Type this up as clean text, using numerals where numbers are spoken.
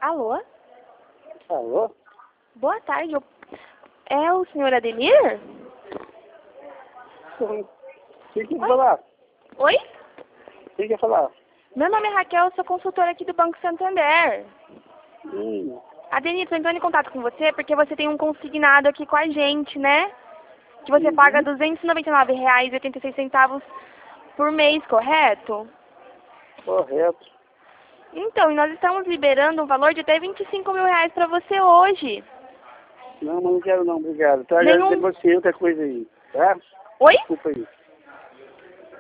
Alô? Alô? Boa tarde. É o senhor Ademir? Sim. Quem quer falar? Oi? Quem quer falar? Meu nome é Raquel, eu sou consultora aqui do Banco Santander. Ademir, estou entrando em contato com você porque você tem um consignado aqui com a gente, né? Que você paga R$ 299,86 por mês, correto? Correto. Então, e nós estamos liberando um valor de até R$ 25.000 para você hoje. Não, mas não quero não, obrigado. Tá, já Nenhum... negociei outra coisa aí, tá? Oi? Desculpa aí.